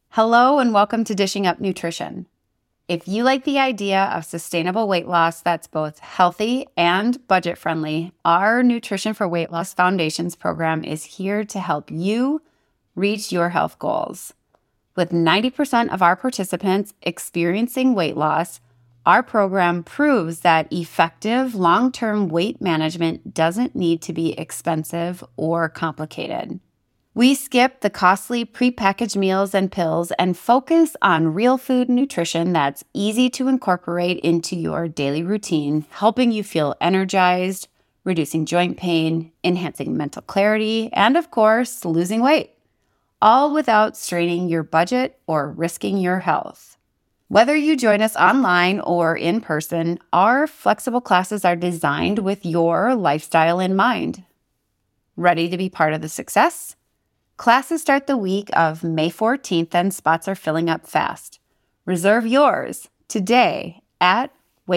Hello and welcome to Dishing Up Nutrition. If you like the idea of sustainable weight loss that's both healthy and budget-friendly, our Nutrition for Weight Loss Foundations program is here to help you reach your health goals. With 90% of our participants experiencing weight loss, our program proves that effective long-term weight management doesn't need to be expensive or complicated. We skip the costly prepackaged meals and pills and focus on real food nutrition that's easy to incorporate into your daily routine, helping you feel energized, reducing joint pain, enhancing mental clarity, and of course, losing weight, all without straining your budget or risking your health. Whether you join us online or in person, our flexible classes are designed with your lifestyle in mind. Ready to be part of the success? Classes start the week of May 14th and spots are filling up fast. Reserve yours today at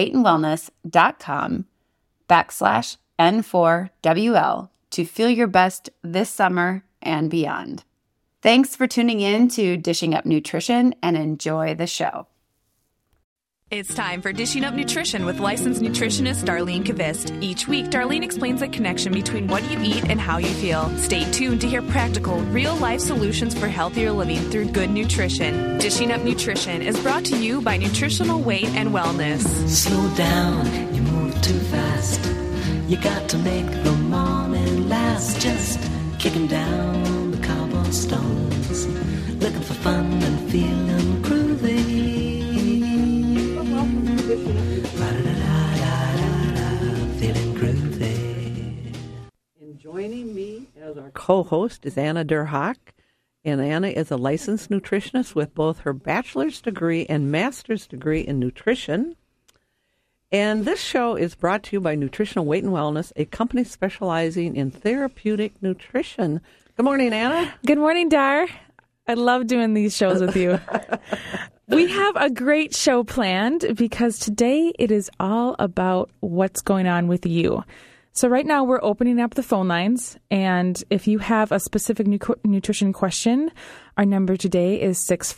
weightandwellness.com/N4WL to feel your best this summer and beyond. Thanks for tuning in to Dishing Up Nutrition and enjoy the show. It's time for Dishing Up Nutrition with licensed nutritionist Darlene Kvist. Each week, Darlene explains the connection between what you eat and how you feel. Stay tuned to hear practical, real-life solutions for healthier living through good nutrition. Dishing Up Nutrition is brought to you by Nutritional Weight and Wellness. Slow down, you move too fast. You got to make the morning last. Just kicking down the cobblestones, looking for fun and feeling groovy. Feeling groovy. And joining me as our co-host is Anna Derhock. And Anna is a licensed nutritionist with both her bachelor's degree and master's degree in nutrition. And this show is brought to you by Nutritional Weight and Wellness, a company specializing in therapeutic nutrition. Good morning, Anna. Good morning, Dar. I love doing these shows with you. We have a great show planned because today it is all about what's going on with you. So right now we're opening up the phone lines, and if you have a specific nutrition question, our number today is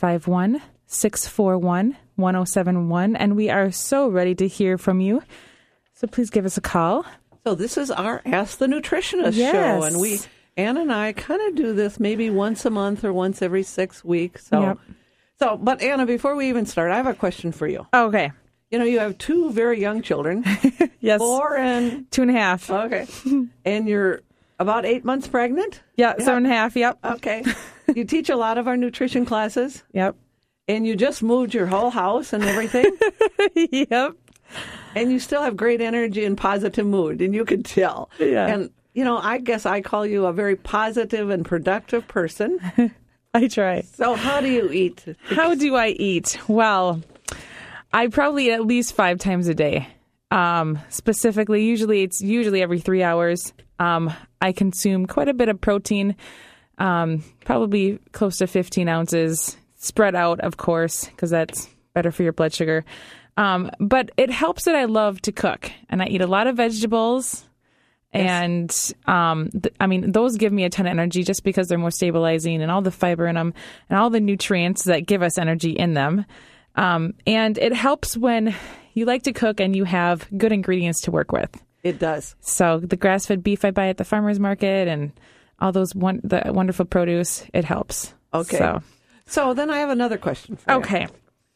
651-641-1071, and we are so ready to hear from you. So please give us a call. So this is our Ask the Nutritionist Yes. show, and Anna and I kind of do this maybe once a month or once every 6 weeks. Yep. But Anna, before we even start, I have a question for you. Okay. You know, you have two very young children. Yes. 4 and 2.5. Okay. And you're about 8 months pregnant? Yeah, 7.5. Yep. Okay. You teach a lot of our nutrition classes. Yep. And you just moved your whole house and everything. Yep. And you still have great energy and positive mood, and you can tell. Yeah. And, you know, I guess I call you a very positive and productive person. I try. So how do you eat? How do I eat? Well, I probably eat at least 5 times a day. Specifically, it's usually every 3 hours. I consume quite a bit of protein, probably close to 15 ounces, spread out, of course, because that's better for your blood sugar. But it helps that I love to cook, and I eat a lot of vegetables. And, those give me a ton of energy just because they're more stabilizing and all the fiber in them and all the nutrients that give us energy in them. And it helps when you like to cook and you have good ingredients to work with. It does. So the grass-fed beef I buy at the farmer's market and all those the wonderful produce, it helps. Okay. So then I have another question for you. Okay.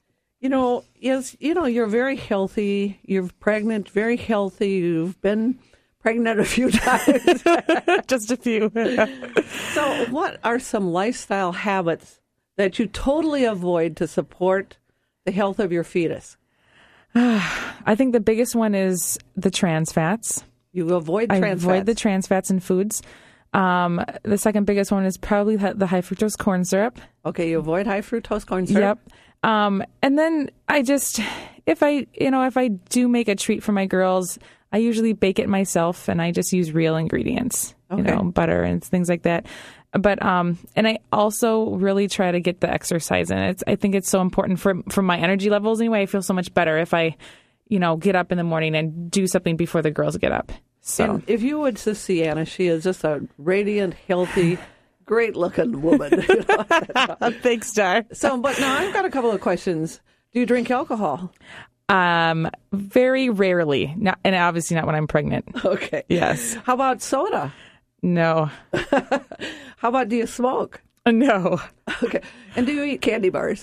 You're very healthy. You're pregnant, very healthy. You've been pregnant a few times. Just a few. So what are some lifestyle habits that you totally avoid to support the health of your fetus? I think the biggest one is the trans fats. You avoid trans fats? I avoid the trans fats in foods. The second biggest one is probably the high fructose corn syrup. Okay, you avoid high fructose corn syrup? Yep. And then I just, if I do make a treat for my girls, I usually bake it myself, and I just use real ingredients, butter and things like that. But and I also really try to get the exercise in. I think it's so important for my energy levels. Anyway, I feel so much better if I, get up in the morning and do something before the girls get up. So and if you would just see Anna, she is just a radiant, healthy, great looking woman. You know? Thanks, Dar. So, but now I've got a couple of questions. Do you drink alcohol? Very rarely. Not, and obviously not when I'm pregnant. Okay. Yes. How about soda? No. How about, do you smoke? No. Okay. And do you eat candy bars?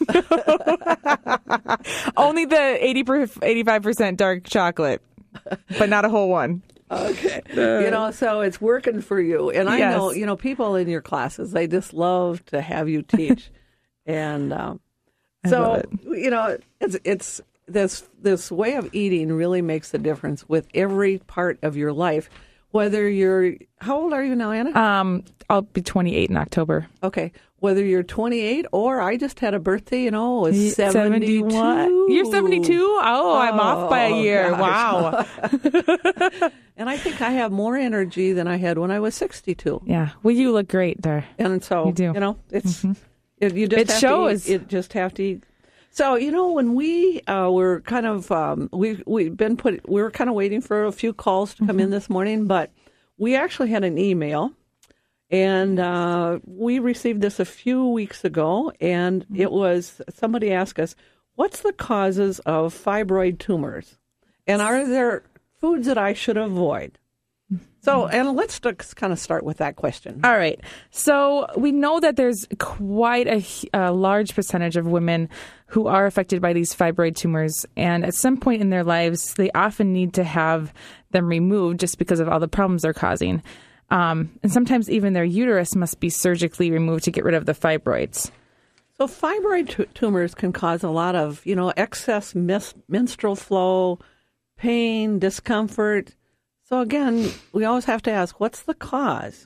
Only the 85% dark chocolate, but not a whole one. Okay. You know, so it's working for you. And I Yes. know, you know, people in your classes, they just love to have you teach. And love so, it. you know, it's this way of eating really makes a difference with every part of your life. Whether you're, how old are you now, Anna? I'll be 28 in October. Okay. Whether you're 28 or I just had a birthday, you know, it was 72. 71. You're 72? Oh, I'm off by a year. gosh. Wow. And I think I have more energy than I had when I was 62. Yeah. Well, you look great there. And so, You do. you know, it's, you just It have shows. to eat, you just have to eat. So, you know, when we were kind of, we were kind of waiting for a few calls to come in this morning, but we actually had an email. And we received this a few weeks ago, and it was, somebody asked us, what's the causes of fibroid tumors? And are there foods that I should avoid? So, Anna, let's kind of start with that question. All right. So we know that there's quite a large percentage of women who are affected by these fibroid tumors. And at some point in their lives, they often need to have them removed just because of all the problems they're causing. And sometimes even their uterus must be surgically removed to get rid of the fibroids. So fibroid tumors can cause a lot of, you know, excess menstrual flow, pain, discomfort. So again, we always have to ask, what's the cause?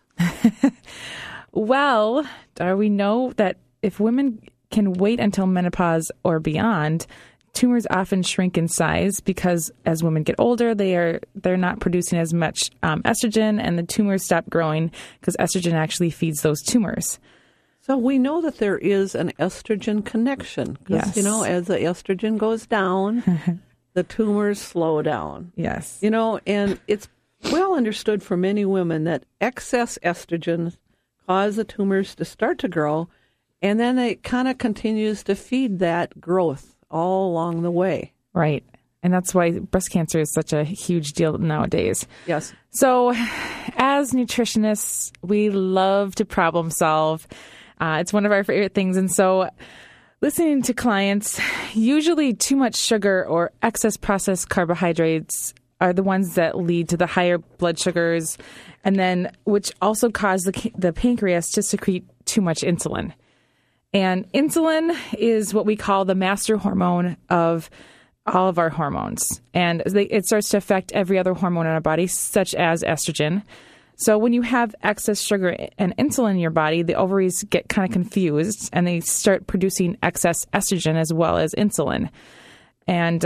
Well, we know that if women can wait until menopause or beyond, tumors often shrink in size because as women get older, they're not producing as much estrogen, and the tumors stop growing because estrogen actually feeds those tumors. So we know that there is an estrogen connection because, Yes. you know, as the estrogen goes down, the tumors slow down. Yes. You know, and it's well understood for many women that excess estrogen cause the tumors to start to grow, and then it kind of continues to feed that growth all along the way. Right. And that's why breast cancer is such a huge deal nowadays. Yes. So as nutritionists, we love to problem solve. It's one of our favorite things. And so listening to clients, usually too much sugar or excess processed carbohydrates are the ones that lead to the higher blood sugars, and then which also cause the pancreas to secrete too much insulin. And insulin is what we call the master hormone of all of our hormones. And it starts to affect every other hormone in our body, such as estrogen. So when you have excess sugar and insulin in your body, the ovaries get kind of confused and they start producing excess estrogen as well as insulin. And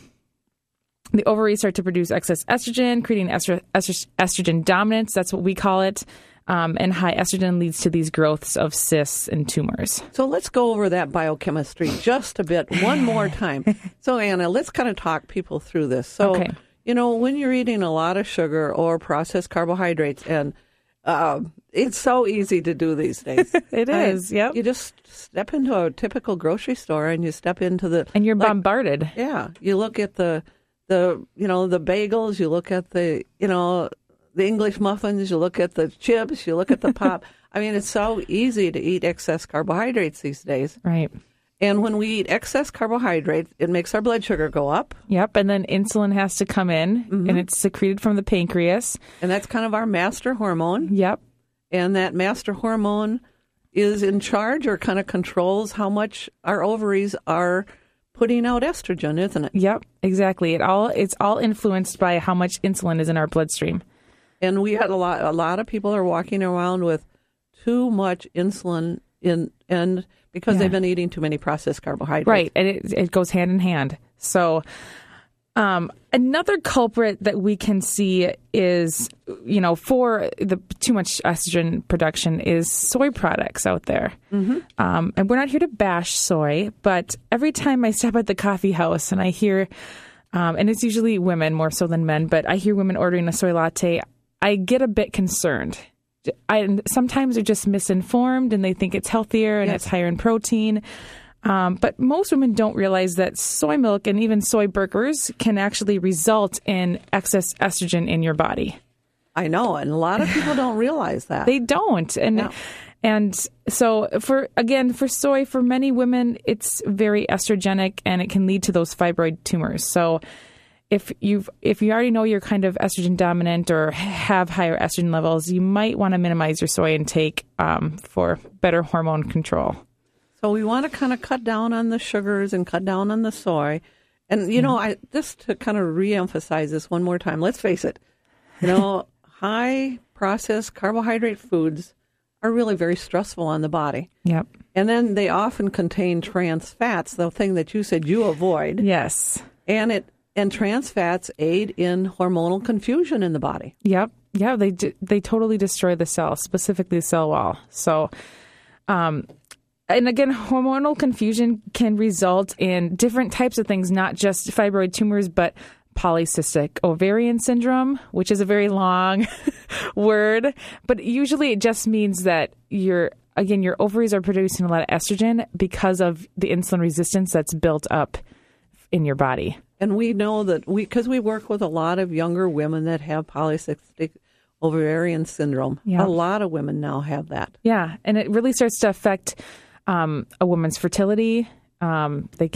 the ovaries start to produce excess estrogen, creating estrogen dominance. That's what we call it. And high estrogen leads to these growths of cysts and tumors. So let's go over that biochemistry just a bit one more time. So, Anna, let's kind of talk people through this. So, Okay. you know, when you're eating a lot of sugar or processed carbohydrates, and it's so easy to do these days. It is, yep. You just step into a typical grocery store and you step into the... And you're bombarded. Yeah. You look at the you know, the bagels, you look at the, you know, the English muffins, you look at the chips, you look at the pop. I mean, it's so easy to eat excess carbohydrates these days. Right. And when we eat excess carbohydrates, it makes our blood sugar go up. Yep. And then insulin has to come in, and it's secreted from the pancreas. And that's kind of our master hormone. Yep. And that master hormone is in charge or kind of controls how much our ovaries are putting out estrogen, isn't it? Yep. Exactly. It's all influenced by how much insulin is in our bloodstream. And we had a lot of people are walking around with too much insulin and because they've been eating too many processed carbohydrates. Right. And it goes hand in hand. So another culprit that we can see is, you know, for the too much estrogen production is soy products out there. Mm-hmm. And we're not here to bash soy, but every time I stop at the coffee house and I hear, and it's usually women more so than men, but I hear women ordering a soy latte, I get a bit concerned sometimes they're just misinformed and they think it's healthier and it's higher in protein. But most women don't realize that soy milk and even soy burgers can actually result in excess estrogen in your body. I know, and a lot of people don't realize that. They don't. And so for soy, for many women, it's very estrogenic and it can lead to those fibroid tumors. So if you already know you're kind of estrogen dominant or have higher estrogen levels, you might want to minimize your soy intake for better hormone control. So we want to kind of cut down on the sugars and cut down on the soy. And, just to kind of reemphasize this one more time, let's face it, high processed carbohydrate foods are really very stressful on the body. Yep. And then they often contain trans fats, the thing that you said you avoid. Yes. And trans fats aid in hormonal confusion in the body. Yep. Yeah, they totally destroy the cell, specifically the cell wall. So, and again, hormonal confusion can result in different types of things, not just fibroid tumors, but polycystic ovarian syndrome, which is a very long word. But usually it just means that your ovaries are producing a lot of estrogen because of the insulin resistance that's built up in your body. And we know that because we work with a lot of younger women that have polycystic ovarian syndrome. Yeah. A lot of women now have that. Yeah, and it really starts to affect a woman's fertility. They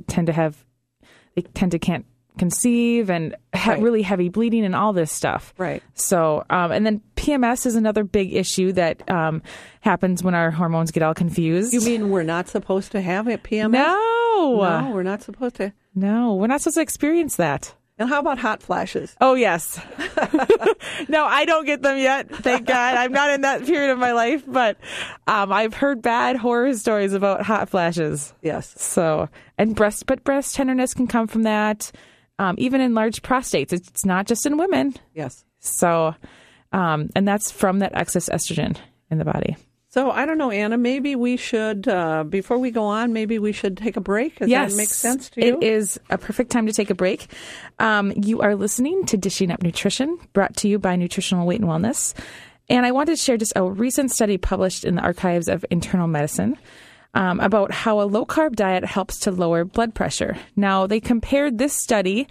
can't conceive and really heavy bleeding and all this stuff. Right. So, and then PMS is another big issue that happens when our hormones get all confused. You mean we're not supposed to have it, PMS? No, we're not supposed to. No, we're not supposed to experience that. And how about hot flashes? Oh, yes. No, I don't get them yet. Thank God. I'm not in that period of my life, but I've heard bad horror stories about hot flashes. Yes. So, but breast tenderness can come from that. Even enlarged prostates. It's not just in women. Yes. So, and that's from that excess estrogen in the body. So I don't know, Anna, maybe we should, before we go on, maybe we should take a break. Does that make sense to you? It is a perfect time to take a break. You are listening to Dishing Up Nutrition, brought to you by Nutritional Weight and Wellness. And I wanted to share just a recent study published in the Archives of Internal Medicine about how a low-carb diet helps to lower blood pressure. Now, they compared this study,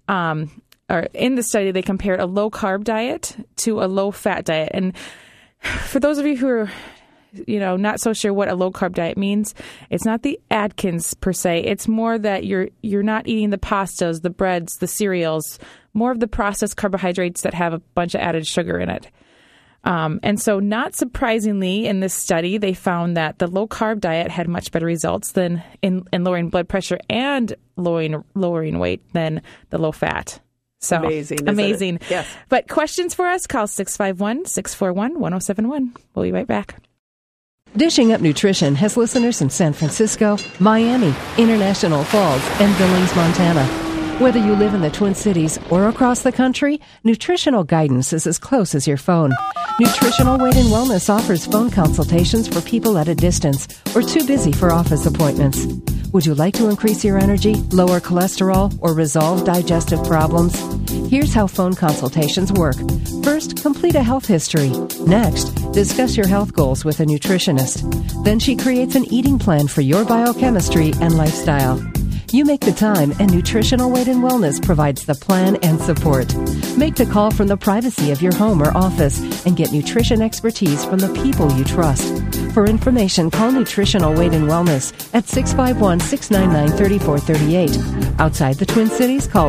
in the study, they compared a low-carb diet to a low-fat diet. And for those of you who are not so sure what a low-carb diet means, it's not the Atkins per se. It's more that you're not eating the pastas, the breads, the cereals, more of the processed carbohydrates that have a bunch of added sugar in it. And so not surprisingly, in this study, they found that the low-carb diet had much better results than in lowering blood pressure and lowering weight than the low-fat. So amazing. Yes. But questions for us, call 651-641-1071. We'll be right back. Dishing Up Nutrition has listeners in San Francisco, Miami, International Falls, and Billings, Montana. Whether you live in the Twin Cities or across the country, nutritional guidance is as close as your phone. Nutritional Weight and Wellness offers phone consultations for people at a distance or too busy for office appointments. Would you like to increase your energy, lower cholesterol, or resolve digestive problems? Here's how phone consultations work. First, complete a health history. Next, discuss your health goals with a nutritionist. Then she creates an eating plan for your biochemistry and lifestyle. You make the time, and Nutritional Weight and Wellness provides the plan and support. Make the call from the privacy of your home or office and get nutrition expertise from the people you trust. For information, call Nutritional Weight and Wellness at 651-699-3438. Outside the Twin Cities, call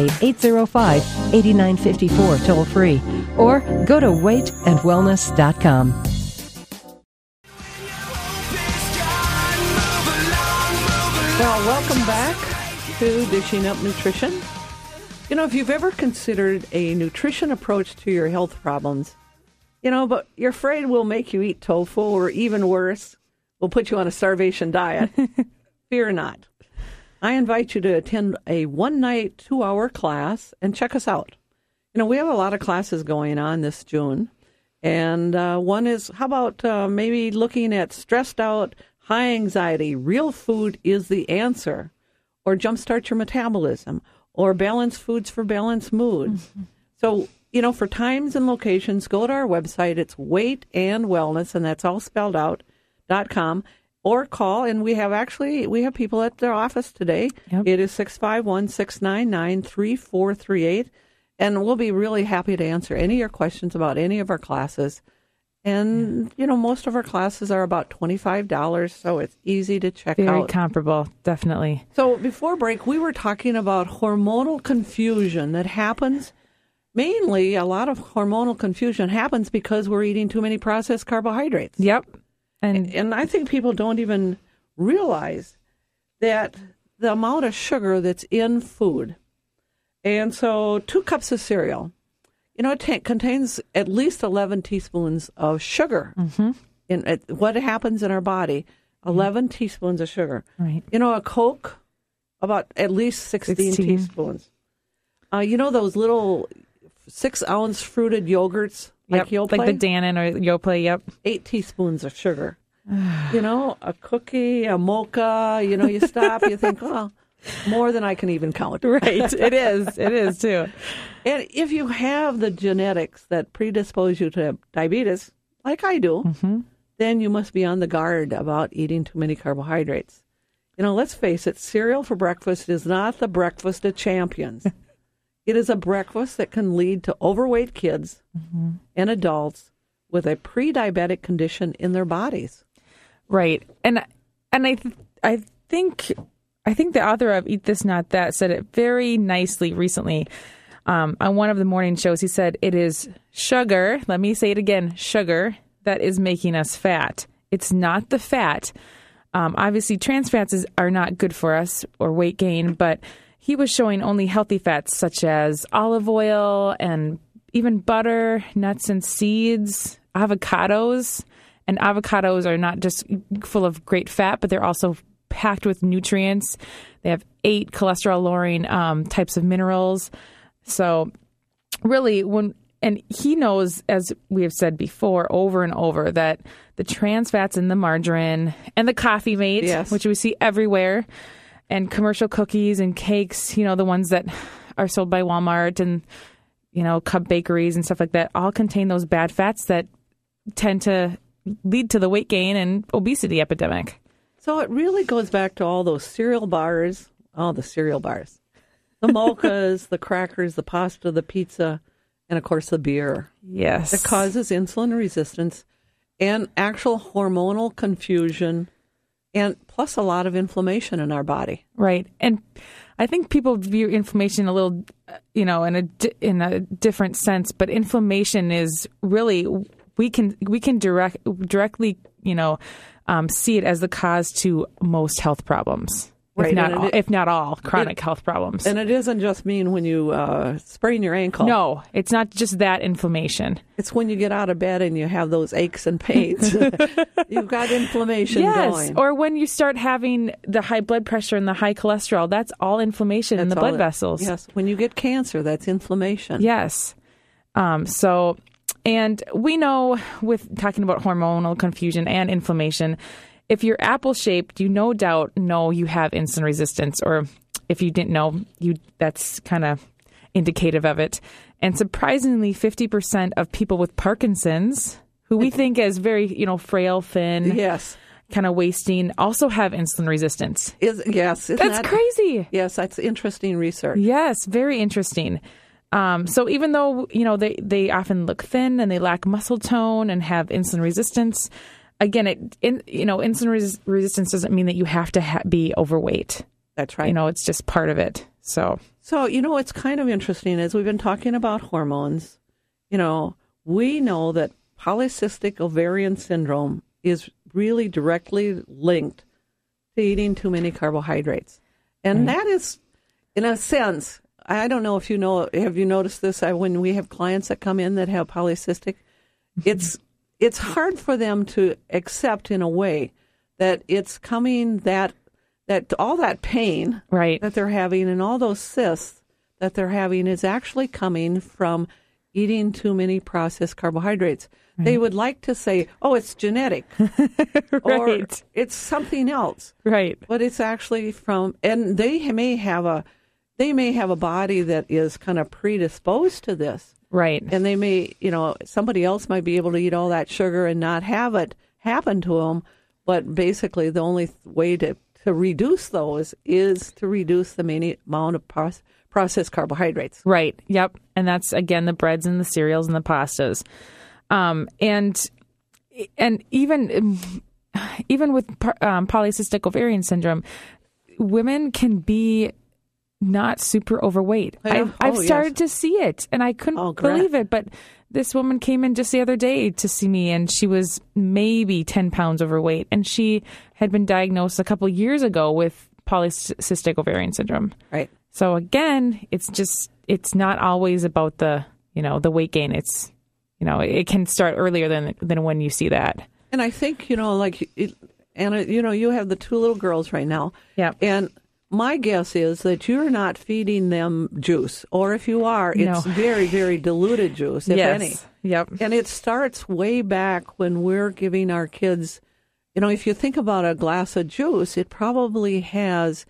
888-805-8954 toll free or go to weightandwellness.com. Well, welcome back to Dishing Up Nutrition. If you've ever considered a nutrition approach to your health problems, but you're afraid we'll make you eat tofu, or even worse, we'll put you on a starvation diet, fear not. I invite you to attend a one-night, 2-hour class and check us out. We have a lot of classes going on this June, and one is, how about maybe looking at stressed out, high anxiety, real food is the answer, or jumpstart your metabolism, or balanced foods for balanced moods. Mm-hmm. So for times and locations, go to our website. It's Weight and Wellness, and that's all spelled out, .com, or call. And we have people at their office today. Yep. It is 651-699-3438. And we'll be really happy to answer any of your questions about any of our classes. And, most of our classes are about $25, so it's easy to check Very out. comparable, definitely. So before break, we were talking about hormonal confusion that happens. Mainly, a lot of hormonal confusion happens because we're eating too many processed carbohydrates. Yep. And And I think people don't even realize that the amount of sugar that's in food. And so 2 cups of cereal, it contains at least 11 teaspoons of sugar. Mm-hmm. What happens in our body, 11 teaspoons of sugar. Right. A Coke, about at least 16 teaspoons. Those little 6-ounce fruited yogurts, like Yoplait? Like the Dannon or Yoplait, yep. 8 teaspoons of sugar. A cookie, a mocha, you stop, you think, oh, more than I can even count. Right. It is too. And if you have the genetics that predispose you to diabetes, like I do, then you must be on the guard about eating too many carbohydrates. Let's face it, cereal for breakfast is not the breakfast of champions. It is a breakfast that can lead to overweight kids and adults with a pre-diabetic condition in their bodies. Right. And I think the author of Eat This, Not That said it very nicely recently on one of the morning shows. He said, it is sugar, let me say it again, sugar, that is making us fat. It's not the fat. Obviously, trans fats are not good for us or weight gain, but he was showing only healthy fats such as olive oil and even butter, nuts and seeds, avocados. And avocados are not just full of great fat, but they're also packed with nutrients. They have 8 cholesterol-lowering types of minerals. So really, and he knows, as we have said before, over and over, that the trans fats in the margarine and the coffee mate, yes, which we see everywhere, and commercial cookies and cakes, the ones that are sold by Walmart and, Cub bakeries and stuff like that, all contain those bad fats that tend to lead to the weight gain and obesity epidemic. So it really goes back to all those cereal bars, the mochas, the crackers, the pasta, the pizza, and of course the beer. Yes. It causes insulin resistance and actual hormonal confusion, and plus a lot of inflammation in our body. Right. And I think people view inflammation a little, in a different sense, but inflammation is really, we can directly, see it as the cause to most health problems. Right. If not all chronic health problems. And it doesn't just mean when you sprain your ankle. No, it's not just that inflammation. It's when you get out of bed and you have those aches and pains. You've got inflammation going. Or when you start having the high blood pressure and the high cholesterol, that's all inflammation in the blood vessels. Yes. When you get cancer, that's inflammation. Yes. And we know, with talking about hormonal confusion and inflammation, if you're apple-shaped, you no doubt know you have insulin resistance, or if you didn't know, that's kind of indicative of it. And surprisingly, 50% of people with Parkinson's, who we think as very, frail, thin, yes, kind of wasting, also have insulin resistance. Yes. That's crazy. Yes, that's interesting research. Yes, very interesting. So even though, they often look thin and they lack muscle tone and have insulin resistance, again, insulin resistance doesn't mean that you have to be overweight. That's right. It's just part of it. So it's kind of interesting as we've been talking about hormones. We know that polycystic ovarian syndrome is really directly linked to eating too many carbohydrates. And that is, in a sense, I don't know if have you noticed this? When we have clients that come in that have polycystic, it's hard for them to accept in a way that it's coming that all that pain that they're having and all those cysts that they're having is actually coming from eating too many processed carbohydrates. Right. They would like to say, oh, it's genetic or it's something else. Right. But it's actually and they may have a body that is kind of predisposed to this. Right. And they may, somebody else might be able to eat all that sugar and not have it happen to them. But basically, the only way to reduce those is to reduce the main amount of processed carbohydrates. Right. Yep. And that's, again, the breads and the cereals and the pastas. And even with polycystic ovarian syndrome, women can be not super overweight. I've started to see it, and I couldn't believe it. But this woman came in just the other day to see me, and she was maybe 10 pounds overweight, and she had been diagnosed a couple years ago with polycystic ovarian syndrome. Right. So again, it's not always about the weight gain. It's, it can start earlier than when you see that. And I think, Anna, you have the 2 little girls right now. Yeah. And my guess is that you're not feeding them juice, or if you are, it's very, very diluted juice, if any. Yep. And it starts way back when we're giving our kids, if you think about a glass of juice, it probably has,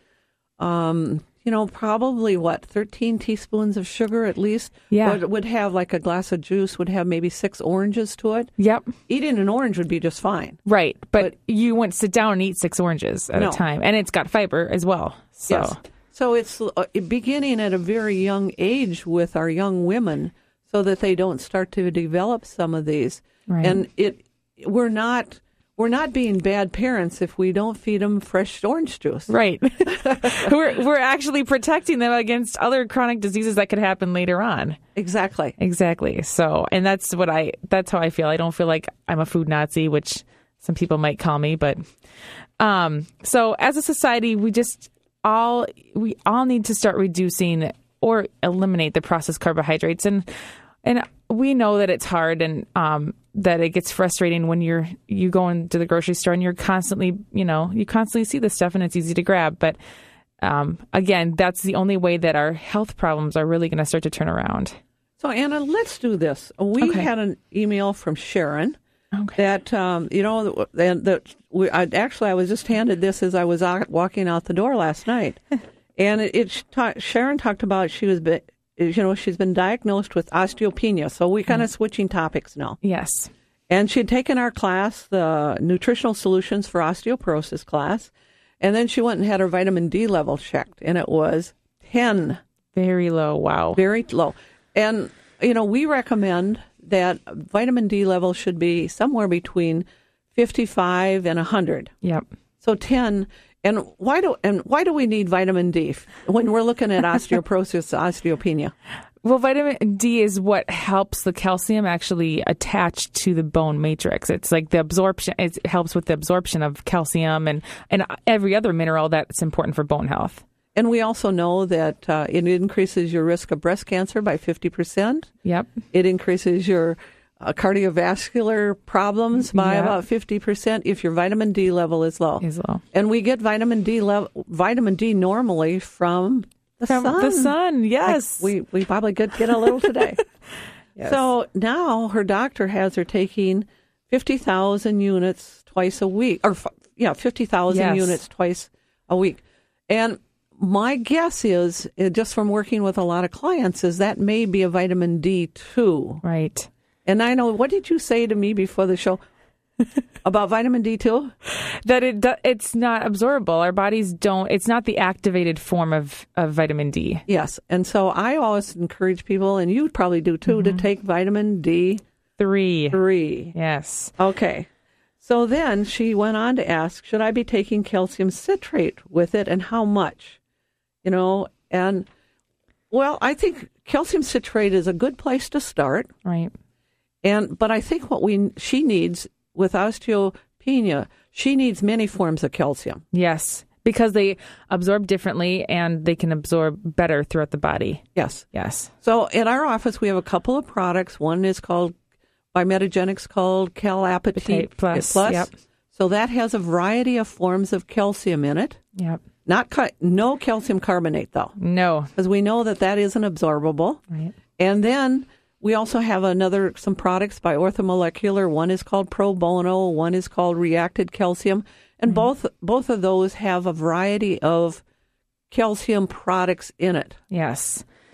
probably 13 teaspoons of sugar at least. Yeah. Or it would have like a glass of juice would have maybe 6 oranges to it. Yep. Eating an orange would be just fine. Right. But you wouldn't sit down and eat 6 oranges at a time. And it's got fiber as well. So. Yes. So it's beginning at a very young age with our young women so that they don't start to develop some of these. Right. And we're not being bad parents if we don't feed them fresh orange juice. Right. we're actually protecting them against other chronic diseases that could happen later on. Exactly. So, and that's how I feel. I don't feel like I'm a food Nazi, which some people might call me, but so as a society, we all need to start reducing or eliminate the processed carbohydrates, and we know that it's hard, and that it gets frustrating when you go into the grocery store and you're constantly, you constantly see this stuff and it's easy to grab. But again, that's the only way that our health problems are really going to start to turn around. So Anna, let's do this. We had an email from Sharon. That I was just handed this as I was walking out the door last night, and Sharon talked about she's been diagnosed with osteopenia. So we're kind of switching topics now. Yes, and she had taken our class, the Nutritional Solutions for Osteoporosis class, and then she went and had her vitamin D level checked, and it was 10. Very low. Wow, very low. And we recommend that vitamin D level should be somewhere between 55 and 100. Yep. So 10. And why do we need vitamin D when we're looking at osteoporosis, osteopenia? Well, vitamin D is what helps the calcium actually attach to the bone matrix. It's like the absorption. It helps with the absorption of calcium and every other mineral that's important for bone health. And we also know that it increases your risk of breast cancer by 50%. Yep. It increases your cardiovascular problems by about 50% if your vitamin D level is low. And we get vitamin D normally from the sun. The sun, yes. We probably get a little today. Yes. So now her doctor has her taking 50,000 units twice a week, 50,000 units twice a week. And my guess is, just from working with a lot of clients, is that may be a vitamin D2. Right. And I know, what did you say to me before the show about vitamin D2? That it's not absorbable. Our bodies don't, it's not the activated form of vitamin D. Yes. And so I always encourage people, and you probably do too, to take vitamin D3. Yes. Okay. So then she went on to ask, should I be taking calcium citrate with it, and how much? And I think calcium citrate is a good place to start. Right. But I think what she needs with osteopenia, she needs many forms of calcium. Yes, because they absorb differently and they can absorb better throughout the body. Yes. Yes. So in our office, we have a couple of products. One is called, by Metagenics, called Cal-Apetite Plus. Yep. So that has a variety of forms of calcium in it. Yep. No calcium carbonate, though. No. Because we know that isn't absorbable. Right. And then we also have some products by Orthomolecular. One is called Pro Bono. One is called Reacted Calcium. And both of those have a variety of calcium products in it. Yes.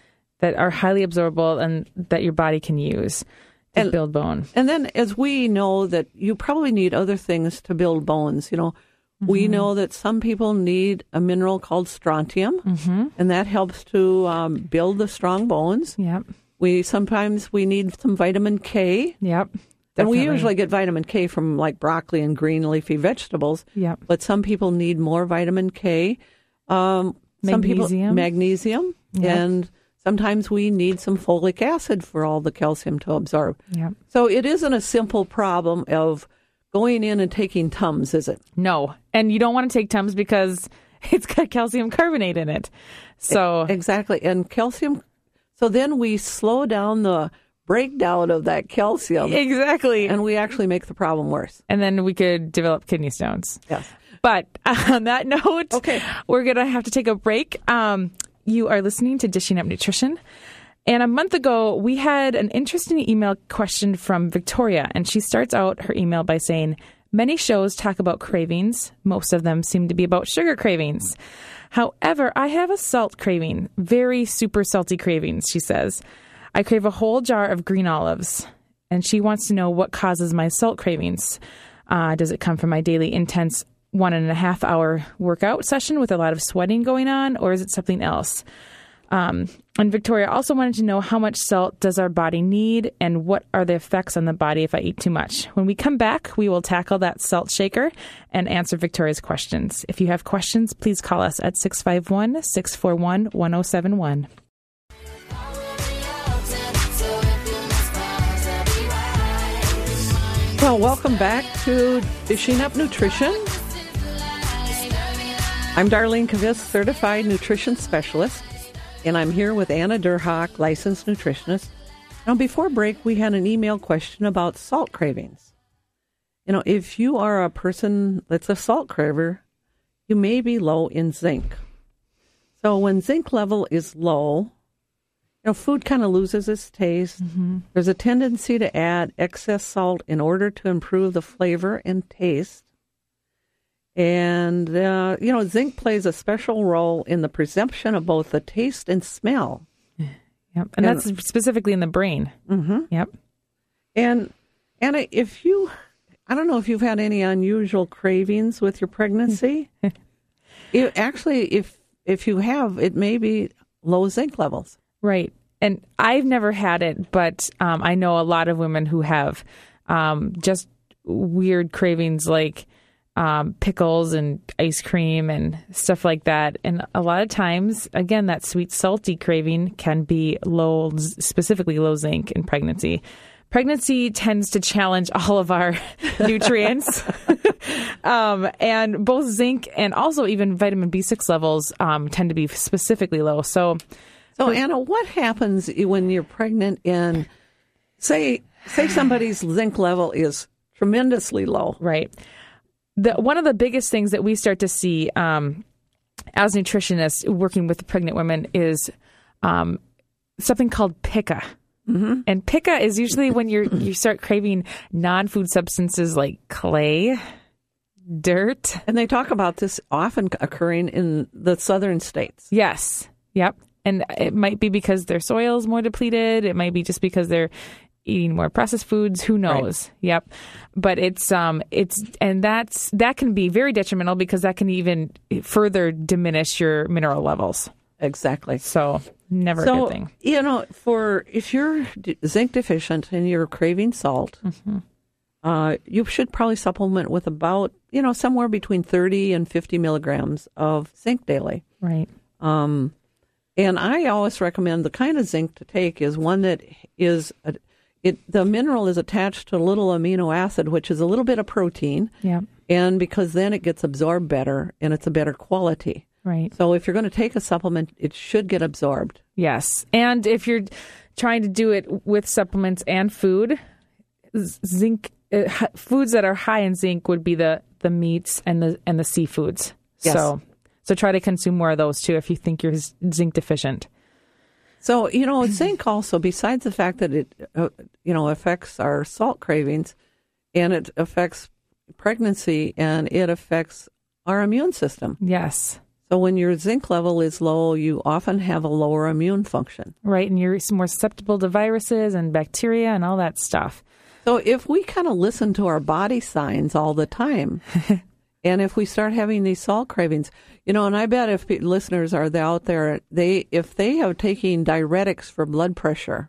that are highly absorbable and that your body can use to build bone. And then as we know that you probably need other things to build bones, we know that some people need a mineral called strontium, and that helps to build the strong bones. Yep. Sometimes we need some vitamin K. Yep. And we Definitely. usually get vitamin K from like broccoli and green leafy vegetables. Yep. But some people need more vitamin K. Some people magnesium. Yep. And sometimes we need some folic acid for all the calcium to absorb. Yep. So it isn't a simple problem of going in and taking Tums, is it? No. And you don't want to take Tums because it's got calcium carbonate in it. So Exactly. And calcium. So then we slow down the breakdown of that calcium. Exactly. And we actually make the problem worse. And then we could develop kidney stones. Yes. But on that note, Okay. we're going to have to take a break. You are listening to Dishing Up Nutrition. And a month ago, we had an interesting email question from Victoria. And she starts out her email by saying, many shows talk about cravings. Most of them seem to be about sugar cravings. However, I have a salt craving, very super salty cravings, she says. I crave a whole jar of green olives, and she wants to know what causes my salt cravings. Does it come from my daily intense 1.5 hour workout session with a lot of sweating going on, or is it something else? And Victoria also wanted to know how much salt does our body need, and what are the effects on the body if I eat too much? When we come back, we will tackle that salt shaker and answer Victoria's questions. If you have questions, please call us at 651-641-1071. Well, welcome back to Dishing Up Nutrition. I'm Darlene Kavist, certified nutrition specialist, and I'm here with Anna Derhak, licensed nutritionist. Now, before break, we had an email question about salt cravings. If you are a person that's a salt craver, you may be low in zinc. So when zinc level is low, food kind of loses its taste. There's a tendency to add excess salt in order to improve the flavor and taste. And, zinc plays a special role in the perception of both the taste and smell. Yep. And that's specifically in the brain. Mm-hmm. Yep. And Anna, I don't know if you've had any unusual cravings with your pregnancy. If you have, it may be low zinc levels. Right. And I've never had it, but I know a lot of women who have just weird cravings like pickles and ice cream and stuff like that. And a lot of times, again, that sweet, salty craving can be low, specifically low zinc in pregnancy. Pregnancy tends to challenge all of our nutrients. And both zinc and also even vitamin B6 levels tend to be specifically low. So Anna, what happens when you're pregnant and say somebody's zinc level is tremendously low? Right. One of the biggest things that we start to see as nutritionists working with pregnant women is something called pica. Mm-hmm. And pica is usually when you start craving non-food substances like clay, dirt. And they talk about this often occurring in the southern states. Yes. Yep. And it might be because their soil is more depleted. It might be just because they're eating more processed foods. Who knows? Right. Yep. But that can be very detrimental because that can even further diminish your mineral levels. Exactly. So never a good thing. If you're zinc deficient and you're craving salt, you should probably supplement with about, somewhere between 30 and 50 milligrams of zinc daily. Right. And I always recommend the kind of zinc to take is one that is, the mineral is attached to a little amino acid, which is a little bit of protein. Yeah. And because then it gets absorbed better and it's a better quality. Right. So if you're going to take a supplement, it should get absorbed. Yes. And if you're trying to do it with supplements and food, zinc, foods that are high in zinc would be the meats and the seafoods. Yes. So try to consume more of those too if you think you're zinc deficient. So, zinc also, besides the fact that it, affects our salt cravings and it affects pregnancy and it affects our immune system. Yes. So when your zinc level is low, you often have a lower immune function. Right, and you're more susceptible to viruses and bacteria and all that stuff. So if we kind of listen to our body signs all the time, and if we start having these salt cravings, and I bet if listeners are out there, if they have taken diuretics for blood pressure.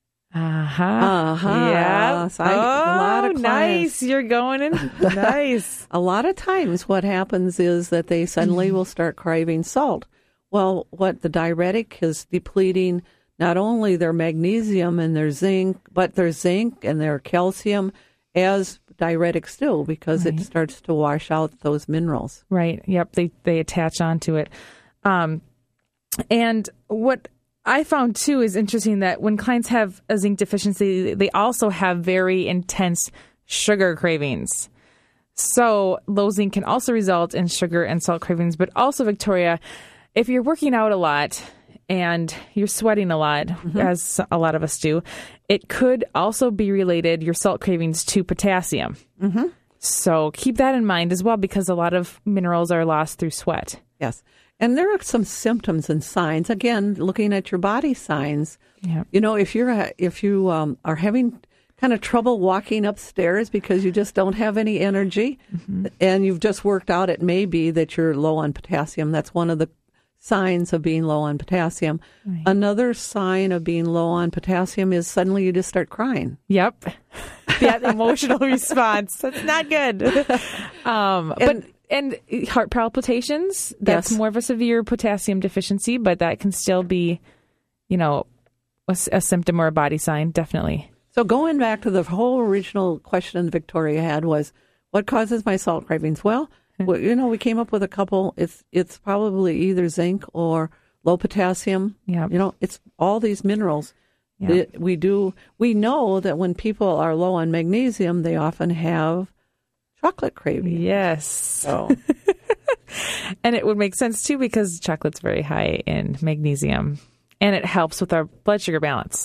Yeah. So a lot of clients, nice. You're going in. Nice. A lot of times what happens is that they suddenly will start craving salt. Well, what the diuretic is depleting not only their magnesium and their zinc, but their zinc and their calcium as diuretics do, because it starts to wash out those minerals. Right. Yep. They attach onto it. And what I found, too, is interesting that when clients have a zinc deficiency, they also have very intense sugar cravings. So low zinc can also result in sugar and salt cravings. But also, Victoria, if you're working out a lot and you're sweating a lot, as a lot of us do, it could also be related, your salt cravings, to potassium. So keep that in mind as well, because a lot of minerals are lost through sweat. Yes. And there are some symptoms and signs. Again, looking at your body signs. Yeah. If you are having kind of trouble walking upstairs because you just don't have any energy, and you've just worked out, it may be that you're low on potassium. That's one of the signs of being low on potassium. Right. Another sign of being low on potassium is suddenly you just start crying. Yep. That emotional response. That's not good. And heart palpitations, that's more of a severe potassium deficiency, but that can still be, a symptom or a body sign, definitely. So going back to the whole original question Victoria had was, what causes my salt cravings? Well, we came up with a couple. It's probably either zinc or low potassium. Yeah. It's all these minerals. Yeah. We know that when people are low on magnesium, they often have chocolate cravings. Yes. So. And it would make sense, too, because chocolate's very high in magnesium, and it helps with our blood sugar balance.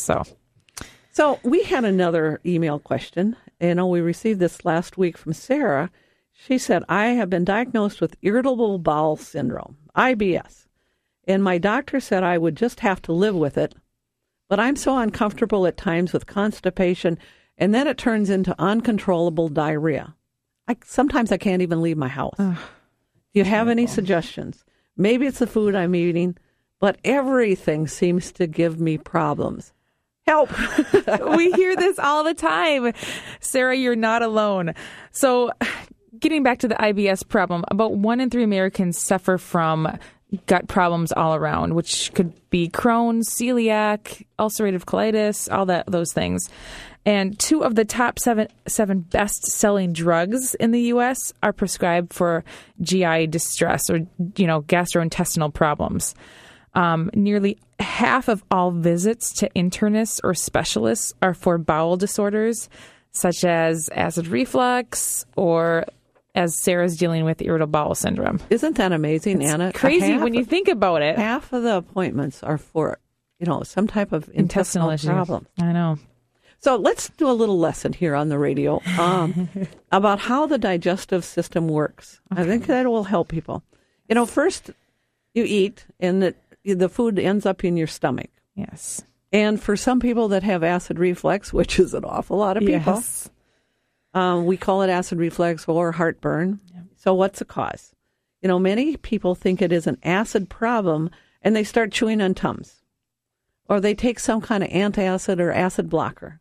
So we had another email question. We received this last week from Sarah. She said, I have been diagnosed with irritable bowel syndrome, IBS, and my doctor said I would just have to live with it, but I'm so uncomfortable at times with constipation, and then it turns into uncontrollable diarrhea. Sometimes I can't even leave my house. Do you have any suggestions? Maybe it's the food I'm eating, but everything seems to give me problems. Help. We hear this all the time. Sarah, you're not alone. So getting back to the IBS problem, about 1 in 3 Americans suffer from gut problems all around, which could be Crohn's, celiac, ulcerative colitis, all those things. And 2 of the top seven best-selling drugs in the U.S. are prescribed for GI distress or, gastrointestinal problems. Nearly half of all visits to internists or specialists are for bowel disorders, such as acid reflux or, as Sarah's dealing with, irritable bowel syndrome. Isn't that amazing, it's Anna? Crazy when you think about it. Half of the appointments are for, some type of intestinal issues. problem. I know. So let's do a little lesson here on the radio about how the digestive system works. Okay. I think that will help people. First you eat, and the food ends up in your stomach. Yes. And for some people that have acid reflux, which is an awful lot of people, yes. We call it acid reflux or heartburn. Yeah. So what's the cause? Many people think it is an acid problem, and they start chewing on Tums, or they take some kind of antacid or acid blocker.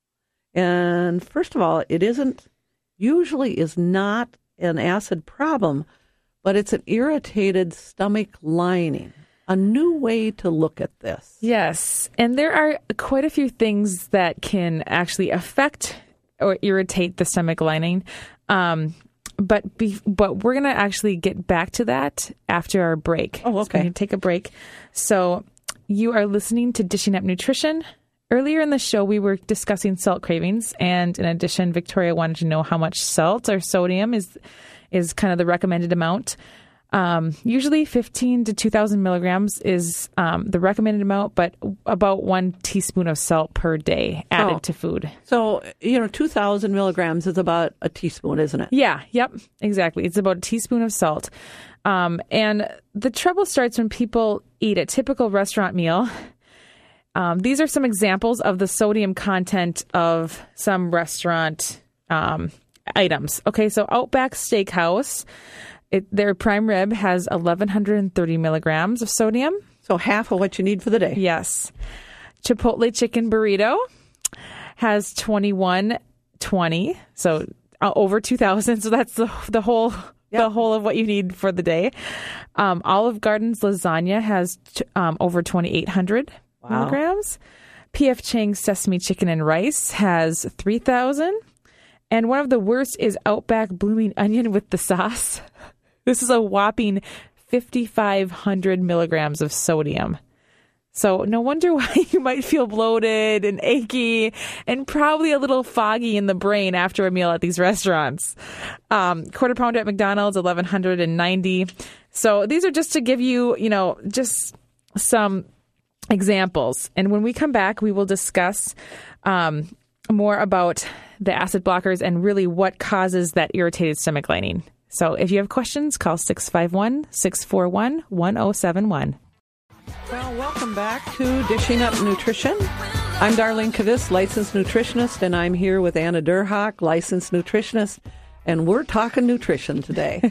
And first of all, it usually is not an acid problem, but it's an irritated stomach lining. A new way to look at this. Yes. And there are quite a few things that can actually affect or irritate the stomach lining. But we're going to actually get back to that after our break. Oh, okay. So we're going to take a break. So you are listening to Dishing Up Nutrition. Earlier in the show, we were discussing salt cravings. And in addition, Victoria wanted to know how much salt or sodium is kind of the recommended amount. Usually 15 to 2,000 milligrams is the recommended amount, but about 1 teaspoon of salt per day added to food. So, 2,000 milligrams is about a teaspoon, isn't it? Yeah, yep, exactly. It's about a teaspoon of salt. And the trouble starts when people eat a typical restaurant meal. These are some examples of the sodium content of some restaurant items. Okay, so Outback Steakhouse, their prime rib has 1,130 milligrams of sodium. So half of what you need for the day. Yes. Chipotle chicken burrito has 2,120, so over 2,000. So that's the whole of what you need for the day. Olive Garden's lasagna has over 2,800 milligrams. P.F. Chang's sesame chicken and rice has 3,000. And one of the worst is Outback blooming onion with the sauce. This is a whopping 5,500 milligrams of sodium. So no wonder why you might feel bloated and achy and probably a little foggy in the brain after a meal at these restaurants. Quarter pounder at McDonald's, 1,190. So these are just to give you, just some examples. And when we come back, we will discuss more about the acid blockers and really what causes that irritated stomach lining. So if you have questions, call 651-641-1071. Well, welcome back to Dishing Up Nutrition. I'm Darlene Kvist, licensed nutritionist, and I'm here with Anna Derhak, licensed nutritionist, and we're talking nutrition today.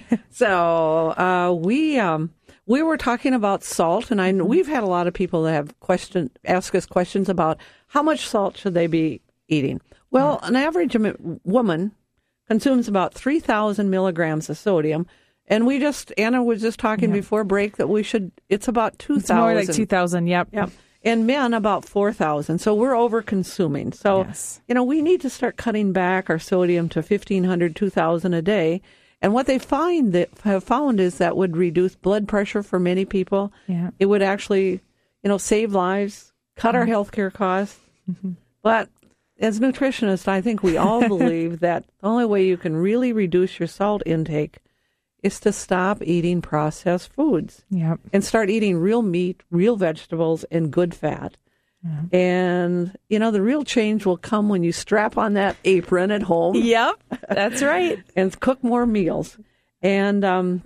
So we were talking about salt, and we've had a lot of people that have ask us questions about how much salt should they be eating. Well, an average woman consumes about 3,000 milligrams of sodium. And Anna was just talking before break that it's about 2,000. It's more like 2,000, yep. And men about 4,000. So we're over consuming. So, we need to start cutting back our sodium to 1,500, 2,000 a day. And what they have found is that would reduce blood pressure for many people. Yeah. It would actually, save lives, cut our healthcare costs. Mm-hmm. But as nutritionists, I think we all believe that the only way you can really reduce your salt intake is to stop eating processed foods and start eating real meat, real vegetables, and good fat. Yeah. And, the real change will come when you strap on that apron at home. Yep, that's right. And cook more meals. And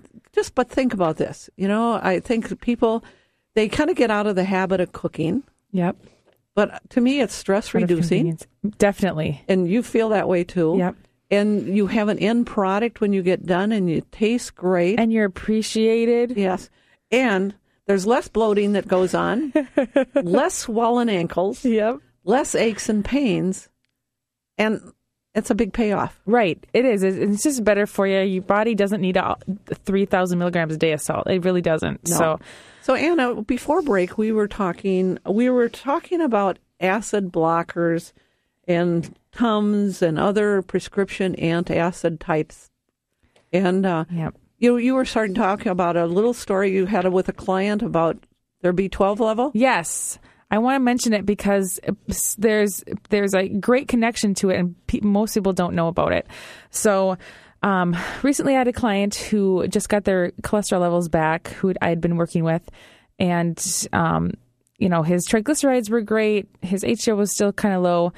but think about this. I think people, they kind of get out of the habit of cooking. Yep. But to me, it's stress reducing. Definitely. And you feel that way too. Yep. And you have an end product when you get done and you taste great. And you're appreciated. Yes. And there's less bloating that goes on, less swollen ankles, less aches and pains. And it's a big payoff. Right. It is. It's just better for you. Your body doesn't need 3,000 milligrams a day of salt. It really doesn't. No. So Anna, before break, we were talking about acid blockers and Tums and other prescription antacid types. And you were starting talking about a little story you had with a client about their B12 level? Yes. I want to mention it because there's a great connection to it, and most people don't know about it. So recently I had a client who just got their cholesterol levels back, who I had been working with, and his triglycerides were great. His HDL was still kind of low.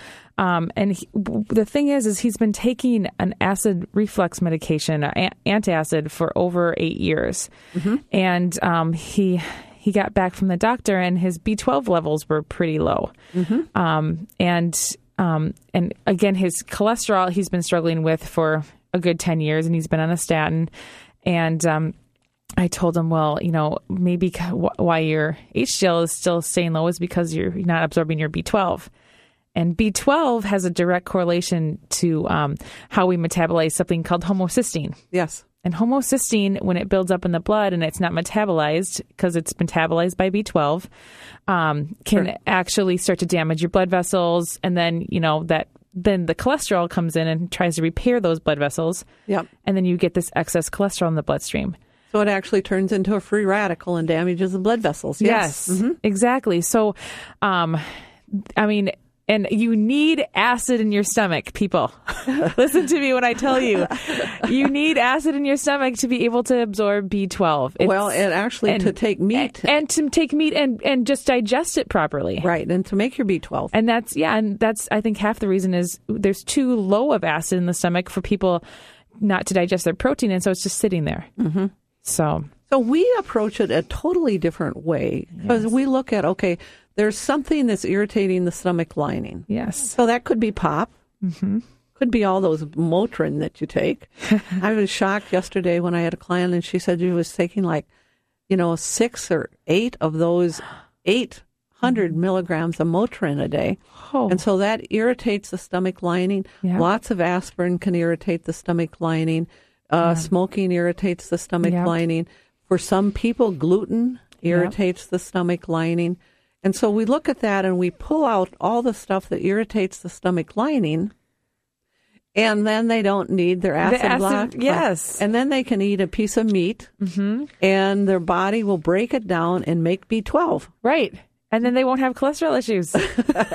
The thing is he's been taking an acid reflux medication, antacid, for over 8 years. Mm-hmm. And he got back from the doctor and his B12 levels were pretty low. Mm-hmm. And again, his cholesterol he's been struggling with for a good 10 years, and he's been on a statin. And I told him, well, maybe why your HDL is still staying low is because you're not absorbing your B12. And B12 has a direct correlation to how we metabolize something called homocysteine. Yes. And homocysteine, when it builds up in the blood and it's not metabolized because it's metabolized by B12, can actually start to damage your blood vessels. And then, then the cholesterol comes in and tries to repair those blood vessels. Yep. And then you get this excess cholesterol in the bloodstream. So it actually turns into a free radical and damages the blood vessels. Yes, mm-hmm. Exactly. So, And you need acid in your stomach, people. Listen to me when I tell you. You need acid in your stomach to be able to absorb B12. To take meat. And to take meat and just digest it properly. Right, and to make your B12. And that's I think half the reason is there's too low of acid in the stomach for people not to digest their protein, and so it's just sitting there. Mm-hmm. So we approach it a totally different way because we look at, okay, there's something that's irritating the stomach lining. Yes. So that could be pop. Mm-hmm. Could be all those Motrin that you take. I was shocked yesterday when I had a client and she said she was taking 6 or 8 of those 800 milligrams of Motrin a day. Oh. And so that irritates the stomach lining. Yeah. Lots of aspirin can irritate the stomach lining. Smoking irritates the stomach lining. For some people, gluten irritates the stomach lining. And so we look at that and we pull out all the stuff that irritates the stomach lining, and then they don't need their acid block. Yes. And then they can eat a piece of meat, and their body will break it down and make B12. Right. And then they won't have cholesterol issues. And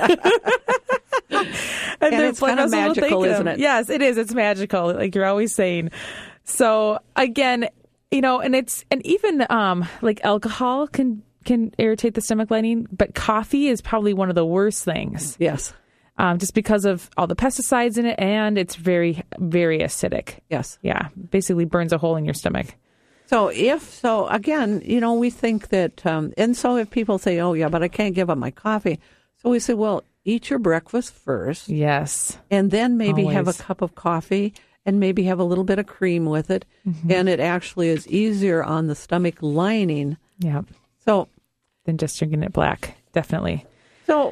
it's kind of magical, isn't it? Yes, it is. It's magical, like you're always saying. So again, and even like alcohol can irritate the stomach lining, but coffee is probably one of the worst things. Yes. Just because of all the pesticides in it, and it's very, very acidic. Yes. Yeah. Basically burns a hole in your stomach. So again, we think that, and so if people say, oh yeah, but I can't give up my coffee. So we say, well, eat your breakfast first. Yes. And then maybe have a Always. cup of coffee and maybe have a little bit of cream with it. Mm-hmm. And it actually is easier on the stomach lining. Yeah. So Than just drinking it black. Definitely. So,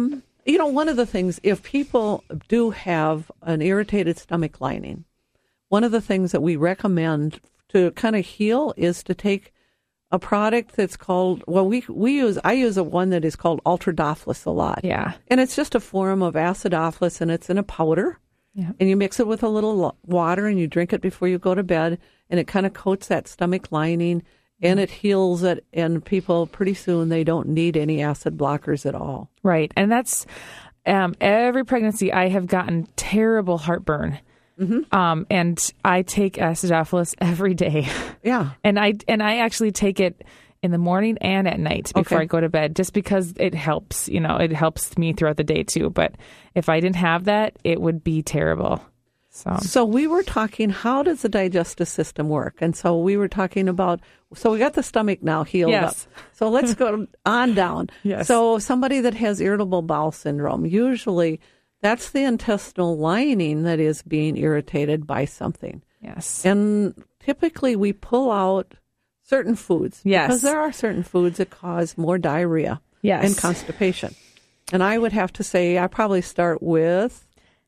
one of the things, if people do have an irritated stomach lining, one of the things that we recommend to kind of heal is to take a product that's called, I use one that is called Ultradophilus a lot. Yeah. And it's just a form of acidophilus, and it's in a powder. Yeah. And you mix it with a little water, and you drink it before you go to bed, and it kind of coats that stomach lining, and it heals it, and people, pretty soon, they don't need any acid blockers at all. Right. And that's every pregnancy I have gotten terrible heartburn. Mm-hmm. And I take acidophilus every day. Yeah. And I actually take it in the morning and at night before I go to bed, just because it helps. It helps me throughout the day too. But if I didn't have that, it would be terrible. So we were talking, how does the digestive system work? And so we were talking about, so we got the stomach now healed up. So let's go on down. Yes. So somebody that has irritable bowel syndrome, usually that's the intestinal lining that is being irritated by something. Yes. And typically we pull out certain foods. Yes. Because there are certain foods that cause more diarrhea and constipation. And I would have to say I probably start with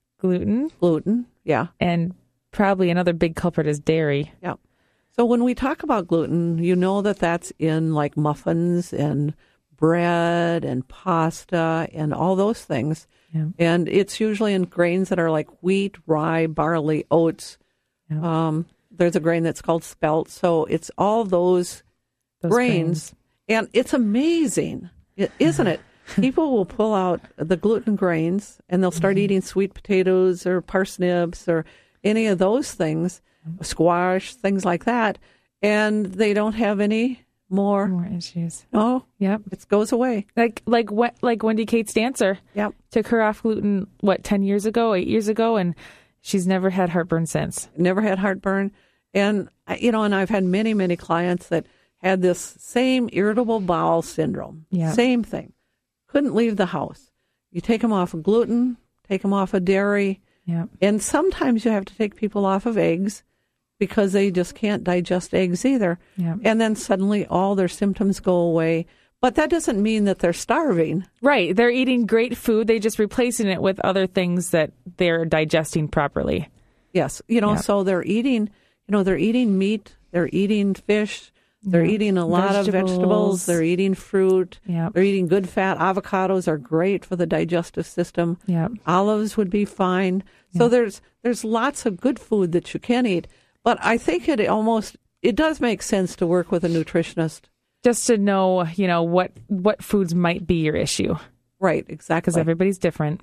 gluten. Yeah. And probably another big culprit is dairy. Yeah. So when we talk about gluten, that's in like muffins and bread and pasta and all those things. Yeah. And it's usually in grains that are like wheat, rye, barley, oats. Yeah. There's a grain that's called spelt. So it's all those grains. And it's amazing, isn't it? People will pull out the gluten grains and they'll start eating sweet potatoes or parsnips or any of those things, squash, things like that, and they don't have any more issues. Oh, yep, it goes away. Like Wendy Cates Dancer. Yep, took her off gluten 8 years ago, and she's never had heartburn since. Never had heartburn, and and I've had many clients that had this same irritable bowel syndrome. Yeah, same thing. Couldn't leave the house. You take them off of gluten, take them off of dairy, and sometimes you have to take people off of eggs because they just can't digest eggs either. Yep. And then suddenly all their symptoms go away. But that doesn't mean that they're starving. Right. They're eating great food. They're just replacing it with other things that they're digesting properly. Yes. So they're eating, they're eating meat, they're eating fish, they're eating a lot of vegetables. They're eating fruit. Yep. They're eating good fat. Avocados are great for the digestive system. Yep. Olives would be fine. So there's lots of good food that you can eat. But I think it does make sense to work with a nutritionist. Just to know, what foods might be your issue. Right, exactly. Because everybody's different.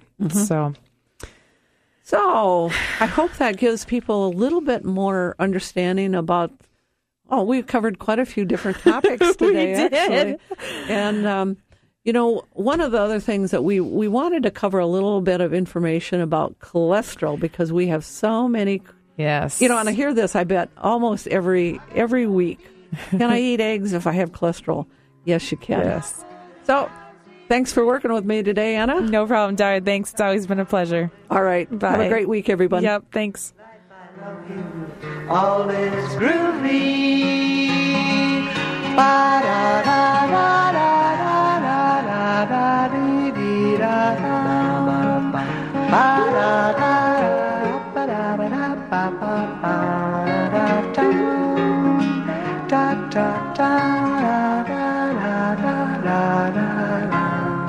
So I hope that gives people a little bit more understanding about. Oh, we've covered quite a few different topics today, actually. And one of the other things that we wanted to cover a little bit of information about cholesterol, because we have so many. Yes. And I hear this, I bet, almost every week. Can I eat eggs if I have cholesterol? Yes, you can. Yes. So thanks for working with me today, Anna. No problem, Dara. Thanks. It's always been a pleasure. All right. Bye. Have a great week, everybody. Yep. Thanks. All is groovy. Ba da da da da da da da dee dee da da ba da da ba da ba da ba ba da da da da da da da da da da.